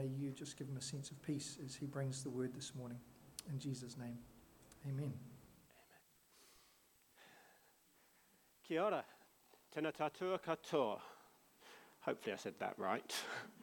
May you just give him a sense of peace as he brings the word this morning. In Jesus' name, amen. Kia ora, tēnā tātua katoa. Hopefully I said that right.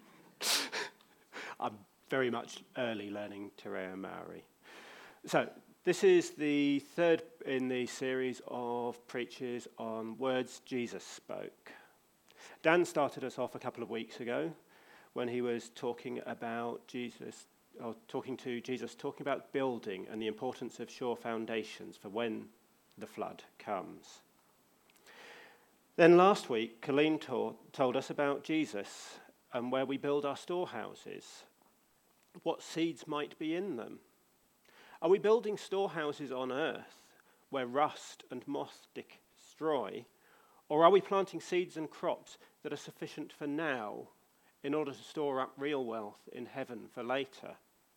I'm very much early learning Te Reo Māori. So, this is the third in the series of preaches on words Jesus spoke. Dan started us off a couple of weeks ago when he was talking about talking about building and the importance of sure foundations for when the flood comes. Then last week, Colleen told us about Jesus and where we build our storehouses, what seeds might be in them. Are we building storehouses on earth where rust and moth destroy, or are we planting seeds and crops that are sufficient for now in order to store up real wealth in heaven for later?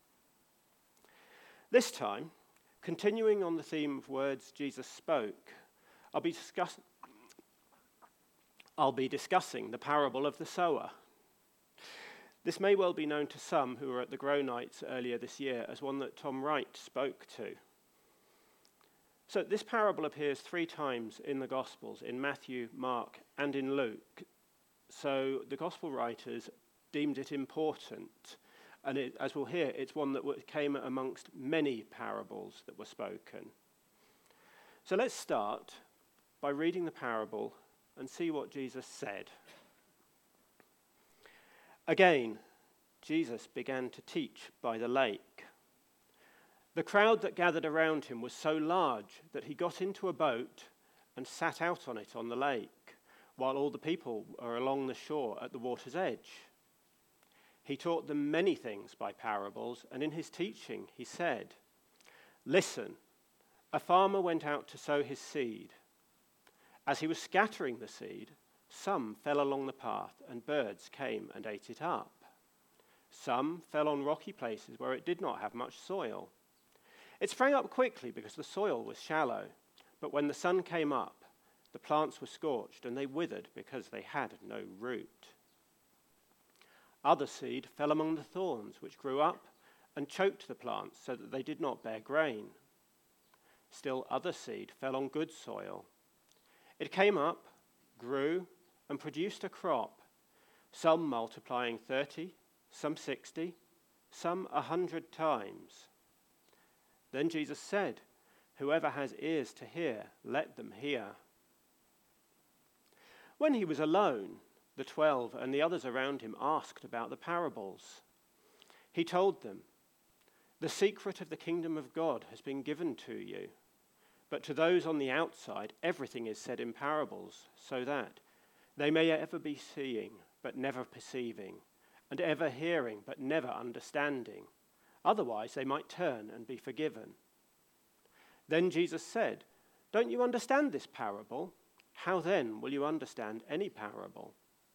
This time, continuing on the theme of words Jesus spoke, I'll be discussing the parable of the sower. This may well be known to some who were at the Grow Nights earlier this year as one that Tom Wright spoke to. So this parable appears 3 times in the Gospels, in Matthew, Mark, and in Luke. So the Gospel writers deemed it important, and as we'll hear, it's one that came amongst many parables that were spoken. So let's start by reading the parable and see what Jesus said. Again, Jesus began to teach by the lake. The crowd that gathered around him was so large that he got into a boat and sat out on it on the lake, while all the people were along the shore at the water's edge. He taught them many things by parables, and in his teaching he said, "Listen, a farmer went out to sow his seed. As he was scattering the seed, some fell along the path, and birds came and ate it up. Some fell on rocky places where it did not have much soil. It sprang up quickly because the soil was shallow, but when the sun came up, the plants were scorched and they withered because they had no root. Other seed fell among the thorns, which grew up and choked the plants so that they did not bear grain. Still other seed fell on good soil. It came up, grew, and produced a crop, some multiplying 30, some 60, some 100 times. Then Jesus said, 'Whoever has ears to hear, let them hear.' When he was alone, the 12 and the others around him asked about the parables. He told them, 'The secret of the kingdom of God has been given to you, but to those on the outside, everything is said in parables, so that they may ever be seeing, but never perceiving, and ever hearing, but never understanding. Otherwise, they might turn and be forgiven.' Then Jesus said, 'Don't you understand this parable? How then will you understand any parable?'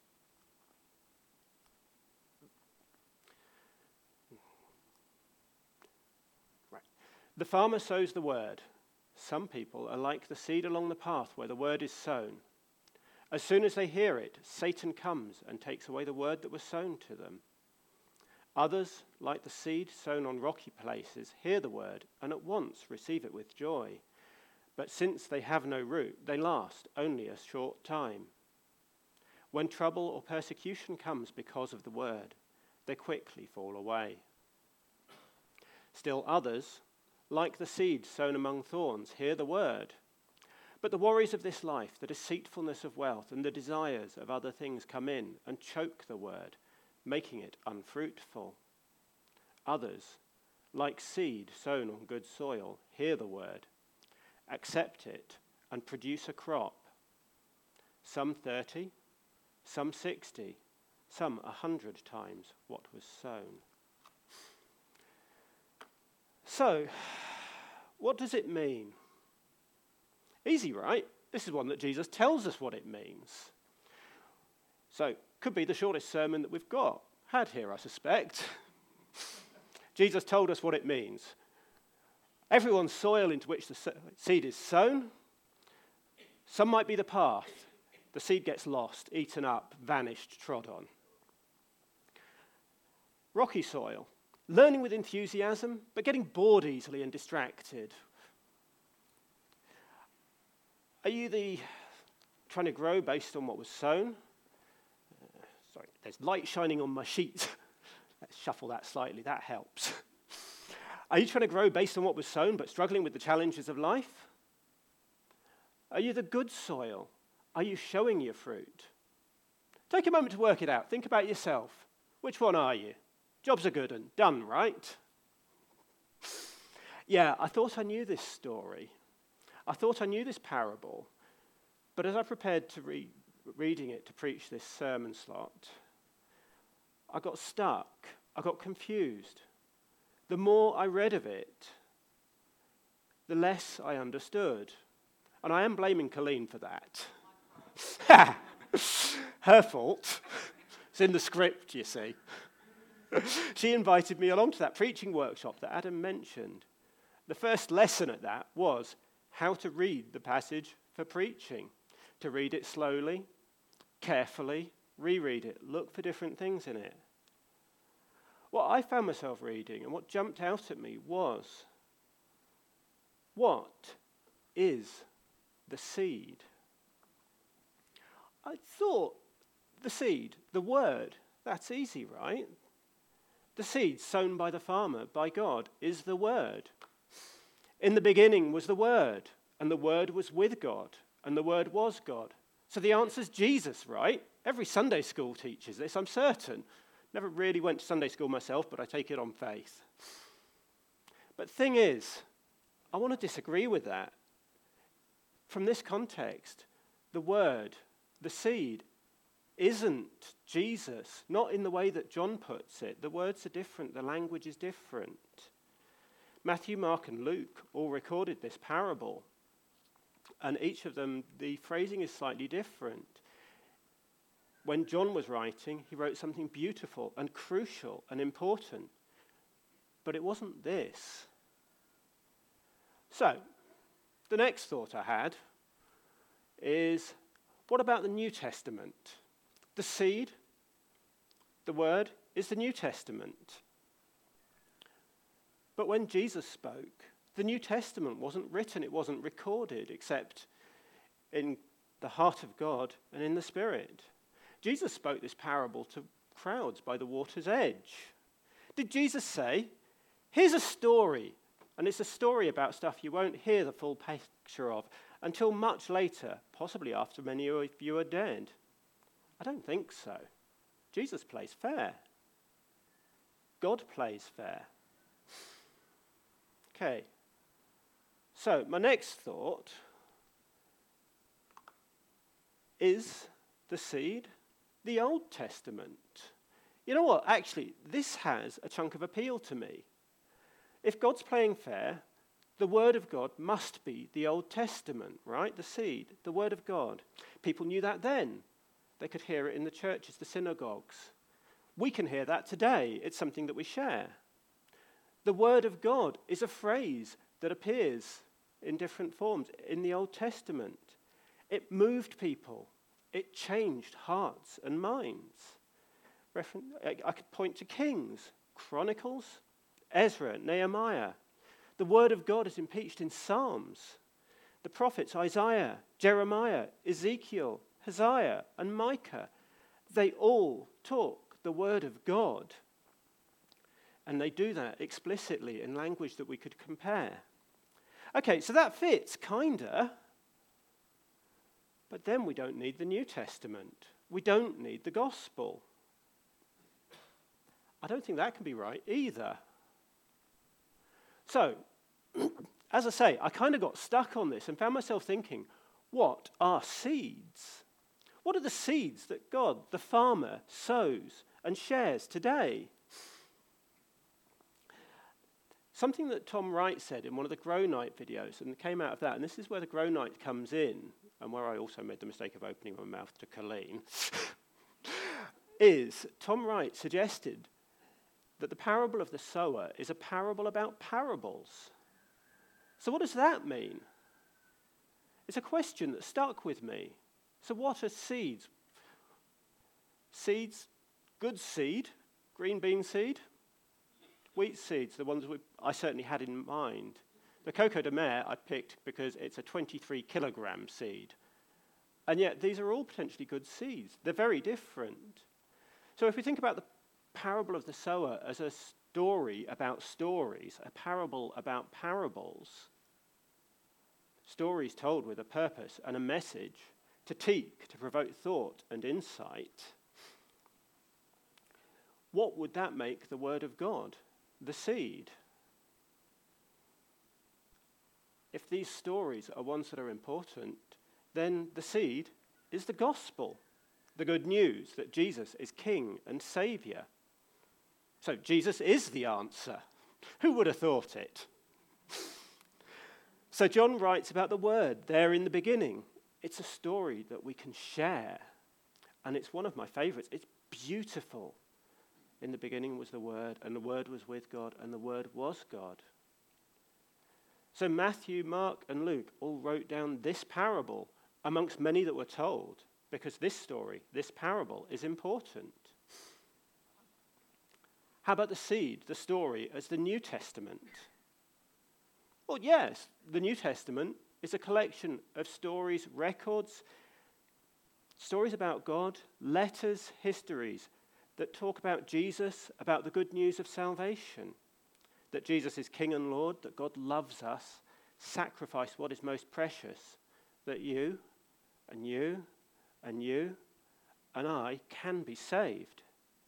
Right. The farmer sows the word. Some people are like the seed along the path where the word is sown. As soon as they hear it, Satan comes and takes away the word that was sown to them. Others, like the seed sown on rocky places, hear the word and at once receive it with joy. But since they have no root, they last only a short time. When trouble or persecution comes because of the word, they quickly fall away. Still others, like the seed sown among thorns, hear the word. But the worries of this life, the deceitfulness of wealth, and the desires of other things come in and choke the word, making it unfruitful. Others, like seed sown on good soil, hear the word, accept it, and produce a crop. Some 30, some 60, some 100 times what was sown." So, what does it mean? Easy, right? This is one that Jesus tells us what it means. So, could be the shortest sermon that we've had here, I suspect. Jesus told us what it means. Everyone's soil into which the seed is sown. Some might be the path. The seed gets lost, eaten up, vanished, trod on. rocky soil, learning with enthusiasm, but getting bored easily and distracted? Are you trying to grow based on what was sown? Sorry, there's light shining on my sheet. Let's shuffle that slightly, that helps. Are you trying to grow based on what was sown, but struggling with the challenges of life? Are you the good soil? Are you showing your fruit? Take a moment to work it out. Think about yourself. Which one are you? Jobs are good and done, right? Yeah, I thought I knew this story. I thought I knew this parable. But as I prepared to reading it to preach this sermon slot, I got stuck. I got confused. The more I read of it, the less I understood. And I am blaming Colleen for that. Her fault. It's in the script, you see. She invited me along to that preaching workshop that Adam mentioned. The first lesson at that was how to read the passage for preaching. To read it slowly, carefully, reread it, look for different things in it. What I found myself reading and what jumped out at me was, what is the seed? I thought the seed, the word, that's easy, right? The seed sown by the farmer, by God, is the word. In the beginning was the word, and the word was with God, and the word was God. So the answer's Jesus, right? Every Sunday school teaches this, I'm certain. Never really went to Sunday school myself, but I take it on faith. But thing is, I want to disagree with that. From this context, the word, the seed, isn't Jesus, not in the way that John puts it. The words are different, the language is different. Matthew, Mark, and Luke all recorded this parable. And each of them, the phrasing is slightly different. When John was writing, he wrote something beautiful and crucial and important. But it wasn't this. So, the next thought I had is, what about the New Testament? The seed, the word, is the New Testament. But when Jesus spoke, the New Testament wasn't written, it wasn't recorded, except in the heart of God and in the Spirit. Jesus spoke this parable to crowds by the water's edge. Did Jesus say, here's a story, and it's a story about stuff you won't hear the full picture of until much later, possibly after many of you are dead? I don't think so. Jesus plays fair. God plays fair. Okay. So, my next thought is the seed, the Old Testament. You know what? Actually, this has a chunk of appeal to me. If God's playing fair, the Word of God must be the Old Testament, right? The seed, the Word of God. People knew that then. They could hear it in the churches, the synagogues. We can hear that today. It's something that we share. The Word of God is a phrase that appears in different forms in the Old Testament. It moved people. It changed hearts and minds. I could point to Kings, Chronicles, Ezra, Nehemiah. The Word of God is impeached in Psalms. The prophets Isaiah, Jeremiah, Ezekiel, Hosea, and Micah, they all talk the Word of God. And they do that explicitly in language that we could compare. Okay, so that fits, kinda. But then we don't need the New Testament. We don't need the gospel. I don't think that can be right either. So, as I say, I kind of got stuck on this and found myself thinking, what are seeds? What are the seeds that God, the farmer, sows and shares today? Something that Tom Wright said in one of the Grow Night videos, and it came out of that, and this is where the Grow Night comes in, and where I also made the mistake of opening my mouth to Colleen, is Tom Wright suggested that the parable of the sower is a parable about parables. So what does that mean? It's a question that stuck with me. So what are seeds? Seeds, good seed, Green bean seed? Wheat seeds, the ones I certainly had in mind. The Coco de Mer I picked because it's a 23 kilogram seed. And yet these are all potentially good seeds. They're very different. So if we think about the parable of the sower as a story about stories, a parable about parables, stories told with a purpose and a message to teach, to provoke thought and insight, what would that make the word of God, the seed? If these stories are ones that are important, then the seed is the gospel, the good news that Jesus is King and Saviour. So Jesus is the answer. Who would have thought it? So John writes about the word there in the beginning. It's a story that we can share. And it's one of my favourites. It's beautiful. In the beginning was the Word, and the Word was with God, and the Word was God. So Matthew, Mark, and Luke all wrote down this parable amongst many that were told, because this story, this parable, is important. How about the seed, the story, as the New Testament? Well, yes, the New Testament is a collection of stories, records, stories about God, letters, histories that talk about Jesus, about the good news of salvation, that Jesus is King and Lord, that God loves us, sacrificed what is most precious, that you and you and you and I can be saved.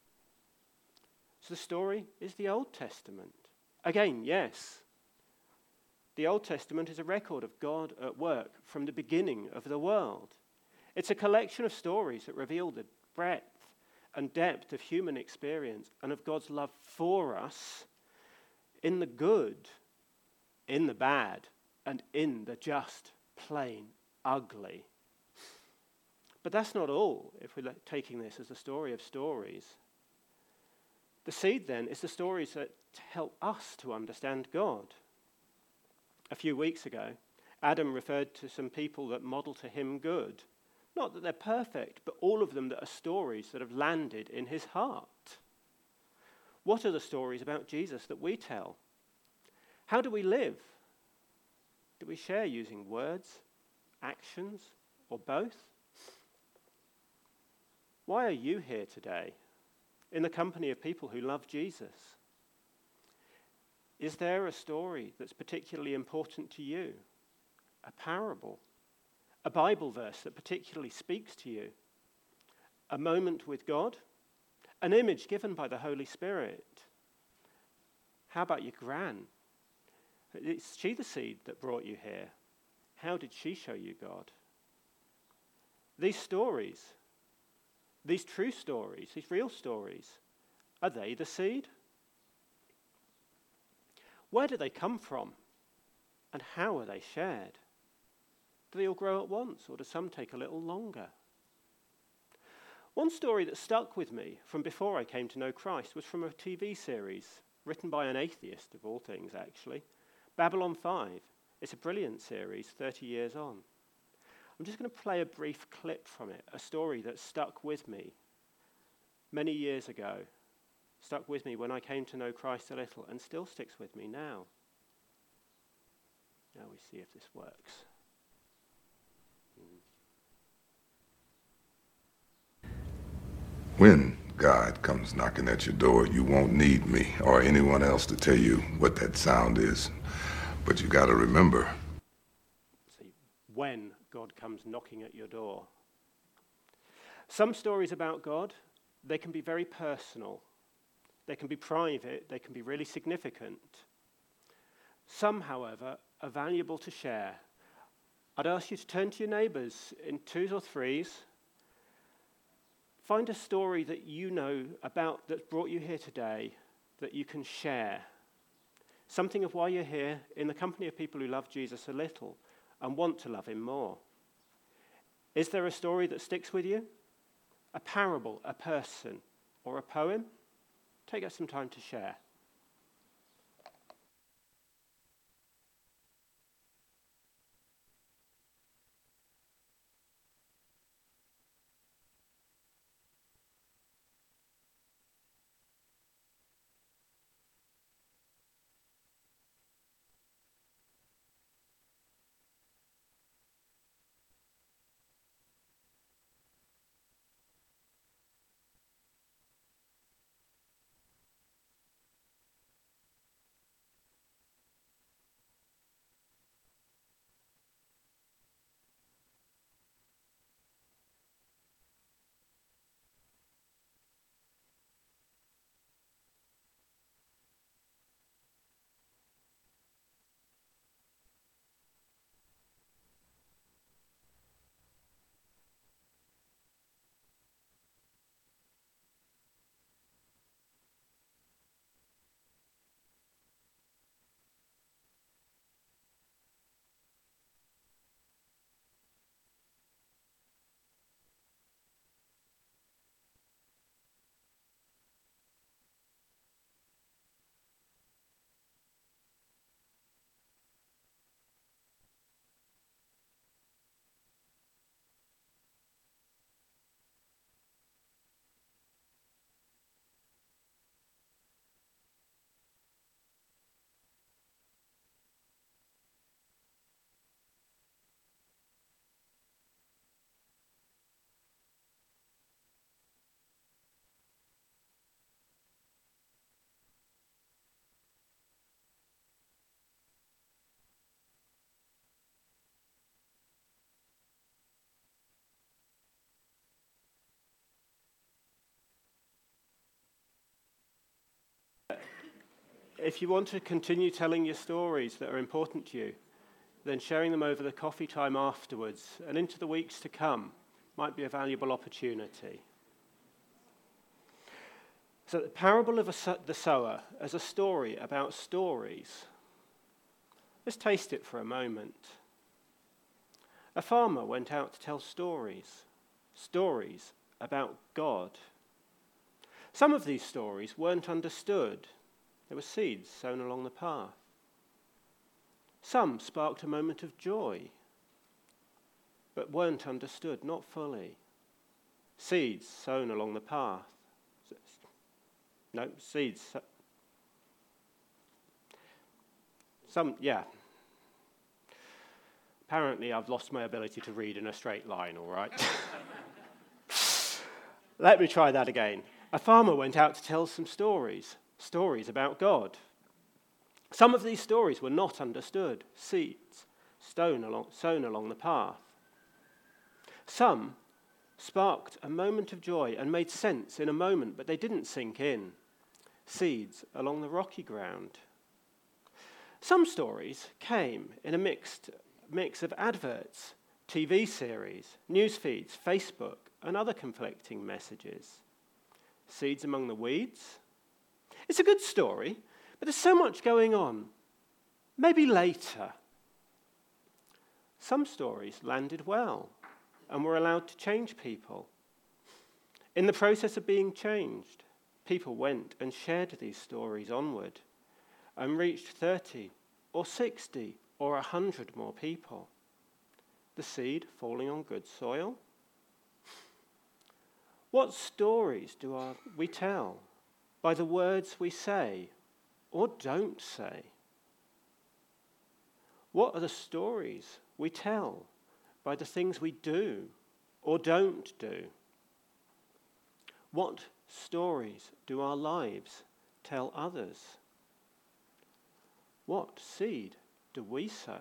So the story is the Old Testament. Again, yes, the Old Testament is a record of God at work from the beginning of the world. It's a collection of stories that reveal the breadth and depth of human experience and of God's love for us in the good, in the bad, and in the just, plain, ugly. But that's not all, if we're taking this as the story of stories. The seed, then, is the stories that help us to understand God. A few weeks ago, Adam referred to some people that model to him good. Not that they're perfect, but all of them that are stories that have landed in his heart. What are the stories about Jesus that we tell? How do we live? Do we share using words, actions, or both? Why are you here today in the company of people who love Jesus? Is there a story that's particularly important to you? A parable? A Bible verse that particularly speaks to you? A moment with God? An image given by the Holy Spirit? How about your gran? Is she the seed that brought you here? How did she show you God? These stories, these true stories, these real stories, are they the seed? Where do they come from? And how are they shared? Do they all grow at once, or do some take a little longer? One story that stuck with me from before I came to know Christ was from a TV series written by an atheist, of all things, actually, Babylon 5. It's a brilliant series, 30 years on. I'm just going to play a brief clip from it, a story that stuck with me many years ago, stuck with me when I came to know Christ a little, and still sticks with me now. Now we see if this works. When God comes knocking at your door, you won't need me or anyone else to tell you what that sound is. But you got to remember. See, when God comes knocking at your door. Some stories about God, they can be very personal. They can be private. They can be really significant. Some, however, are valuable to share. I'd ask you to turn to your neighbours in twos or threes. Find a story that you know about that's brought you here today that you can share. Something of why you're here in the company of people who love Jesus a little and want to love him more. Is there a story that sticks with you? A parable, a person, or a poem? Take us some time to share. if you want to continue telling your stories that are important to you, then sharing them over the coffee time afterwards and into the weeks to come might be a valuable opportunity. So the parable of the sower as a story about stories. Let's taste it for a moment. A farmer went out to tell stories about God. Some of these stories weren't understood. There were seeds sown along the path. Some sparked a moment of joy, but weren't understood, not fully. Seeds sown along the path. No, seeds. Apparently I've lost my ability to read in a straight line, all right? Let me try that again. A farmer went out to tell some stories about God. Some of these stories were not understood, seeds sown along the path. Some sparked a moment of joy and made sense in a moment, but they didn't sink in, seeds along the rocky ground. Some stories came in a mix of adverts, TV series, news feeds, Facebook, and other conflicting messages. Seeds among the weeds. It's a good story, but there's so much going on. Maybe later. Some stories landed well and were allowed to change people. In the process of being changed, people went and shared these stories onward and reached 30 or 60 or 100 more people. The seed falling on good soil. What stories do we tell by the words we say or don't say? What are the stories we tell by the things we do or don't do? What stories do our lives tell others? What seed do we sow?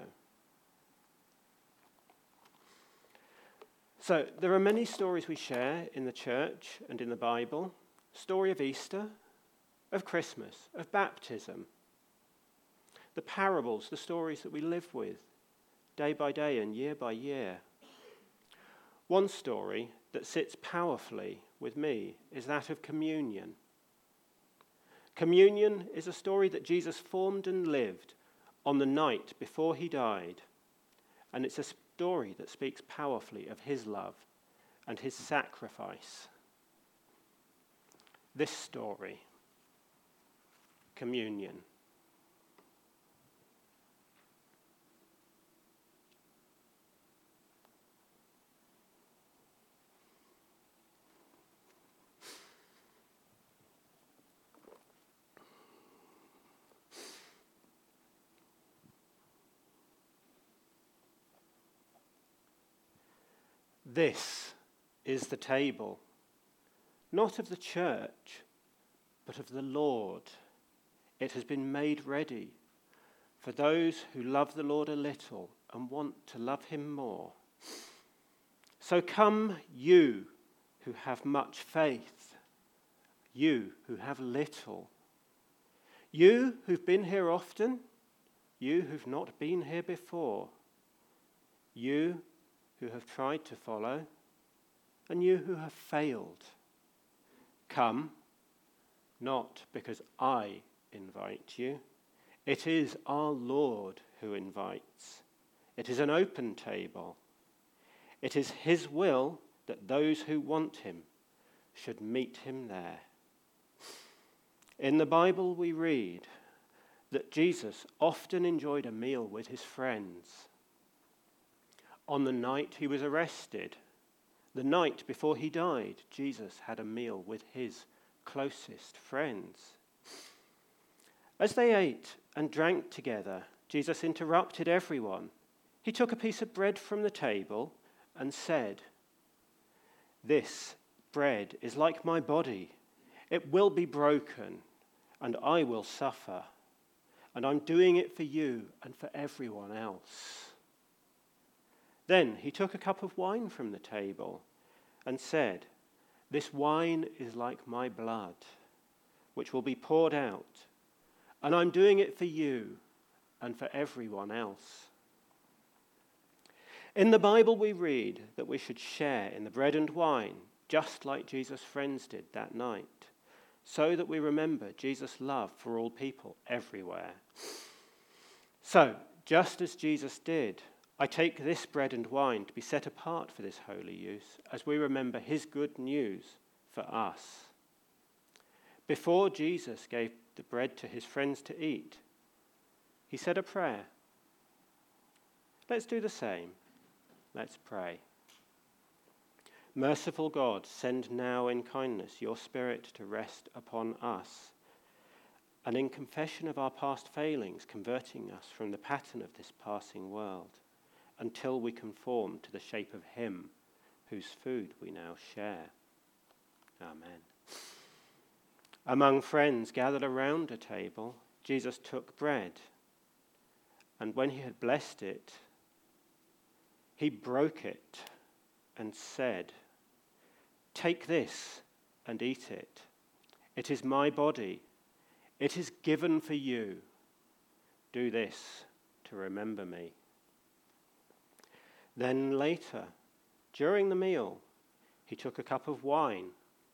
So there are many stories we share in the church and in the Bible. Story of Easter, of Christmas, of baptism. The parables, the stories that we live with day by day and year by year. One story that sits powerfully with me is that of communion. Communion is a story that Jesus formed and lived on the night before he died, and it's a story that speaks powerfully of his love and his sacrifice. This story, communion. This is the table, not of the church, but of the Lord. It has been made ready for those who love the Lord a little and want to love him more. So come, you who have much faith, you who have little, you who've been here often, you who've not been here before, you who have tried to follow, and you who have failed. Come, not because I invite you. It is our Lord who invites. It is an open table. It is his will that those who want him should meet him there. In the Bible we read that Jesus often enjoyed a meal with his friends. On the night he was arrested, the night before he died, Jesus had a meal with his closest friends. As they ate and drank together, Jesus interrupted everyone. He took a piece of bread from the table and said, "This bread is like my body. It will be broken, and I will suffer. And I'm doing it for you and for everyone else." Then he took a cup of wine from the table and said, "This wine is like my blood, which will be poured out And I'm doing it for you and for everyone else. In the Bible we read that we should share in the bread and wine, just like Jesus' friends did that night, so that we remember Jesus' love for all people everywhere. So, just as Jesus did, I take this bread and wine to be set apart for this holy use, as we remember his good news for us. Before Jesus gave the bread to his friends to eat, he said a prayer. Let's do the same. Let's pray. Merciful God, send now in kindness your Spirit to rest upon us, and in confession of our past failings, converting us from the pattern of this passing world, until we conform to the shape of him whose food we now share. Amen. Among friends gathered around a table, Jesus took bread, and when he had blessed it, he broke it and said, "Take this and eat it. It is my body. It is given for you. Do this to remember me." Then later, during the meal, he took a cup of wine.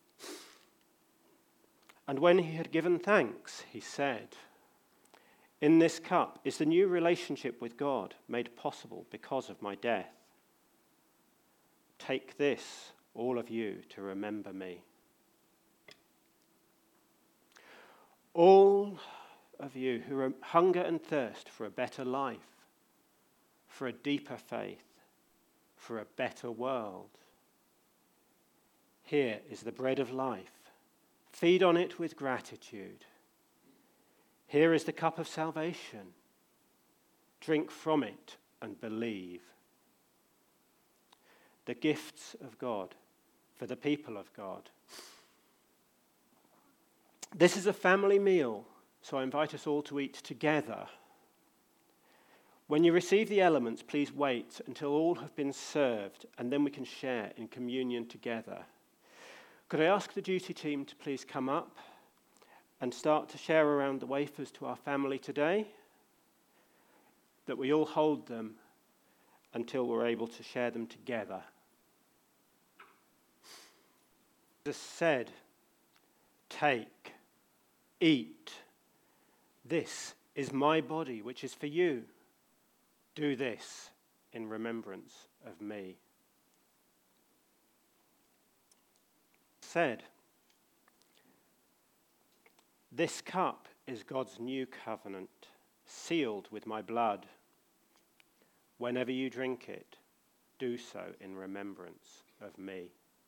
And when he had given thanks, he said, "In this cup is the new relationship with God made possible because of my death. Take this, all of you, to remember me." All of you who hunger and thirst for a better life, for a deeper faith, for a better world, here is the bread of life. Feed on it with gratitude. Here is the cup of salvation. Drink from it and believe. The gifts of God for the people of God. This is a family meal, so I invite us all to eat together. When you receive the elements, please wait until all have been served, and then we can share in communion together. Could I ask the duty team to please come up and start to share around the wafers to our family today, that we all hold them until we're able to share them together. Jesus said, "Take, eat. This is my body, which is for you. Do this in remembrance of me." Said, "This cup is God's new covenant, sealed with my blood. Whenever you drink it, do so in remembrance of me."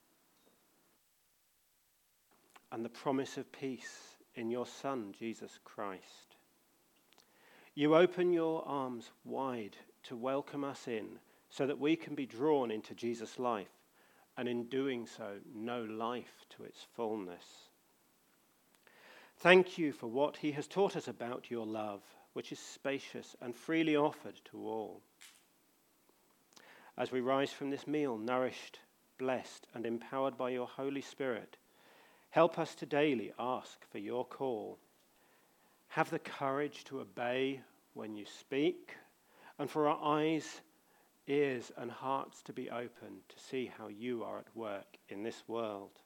And the promise of peace in your Son, Jesus Christ. You open your arms wide to welcome us in, so that we can be drawn into Jesus' life, and in doing so, know life to its fullness. Thank you for what he has taught us about your love, which is spacious and freely offered to all. As we rise from this meal, nourished, blessed, and empowered by your Holy Spirit, help us to daily ask for your call. Have the courage to obey when you speak, and for our eyes, ears, and hearts to be open to see how you are at work in this world.